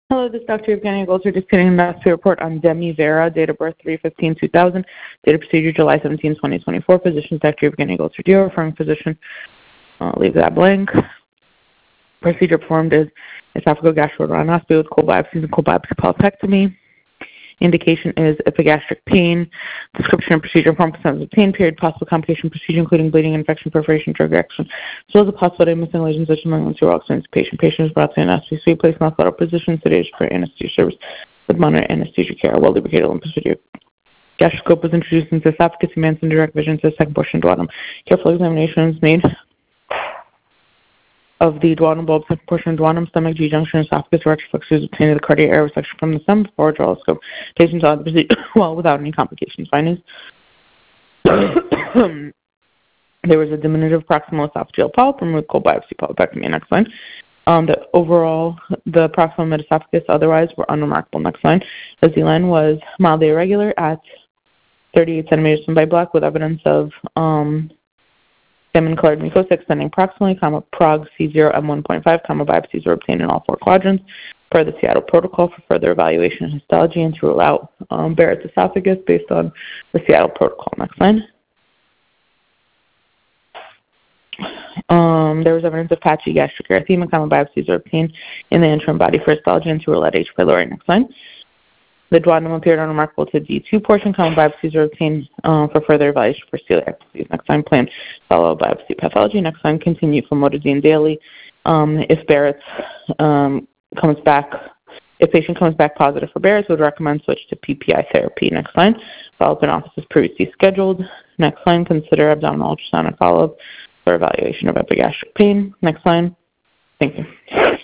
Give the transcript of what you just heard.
Hello, this is Dr. Evgenia Golzer, just getting a master report on Demi Vera, date of birth 3/15/2000, date of procedure July 17, 2024. Physician Dr. Evgenia Golzer, DO, referring physician, leave that blank. Procedure performed is esophageal gastroenteroscopy with cold biopsies and cold biopsy polypectomy. Indication is epigastric pain. Description of procedure form concerns of pain, period, possible complication procedure, including bleeding, infection, perforation, drug reaction, as well as a possibility of missing lesions such as malignancy or oxygen patient. Patient is brought to anesthesia, placed in hospital position, sedated for anesthesia service with moderate anesthesia care, well lubricated limbus video. Gastroscope was introduced into esophagus, Manson direct vision to the second portion duodenum. Careful examination is made of the duodenal bulb, second portion of duodenum, stomach, G-junction, esophagus, rectiflex, obtained the cardiac airway section from the stem before duodenoscope. Patients saw the procedure well without any complications. Findings. There was a diminutive proximal esophageal polyp, removed cold biopsy polypectomy. Next line. The proximal metaesophagus otherwise were unremarkable. Next line. The Z-line was mildly irregular at 38 centimeters from black with evidence of salmon-colored mucosa extending proximally, prog C0 M1.5, biopsies were obtained in all four quadrants per the Seattle protocol for further evaluation and histology and to rule out Barrett's esophagus based on the Seattle protocol. Next line. There was evidence of patchy gastric erythema, biopsies were obtained in the interim body for histology and to rule out H. pylori. Next line. The duodenum appeared unremarkable to D2 portion. Biopsies were obtained for further evaluation for celiac disease. Next line, plan follow biopsy pathology. Next line, continue famotidine daily. If Barrett's if patient comes back positive for Barrett's, would recommend switch to PPI therapy. Next line, follow-up in office is previously scheduled. Next line, consider abdominal ultrasound and follow-up for evaluation of epigastric pain. Next line, thank you.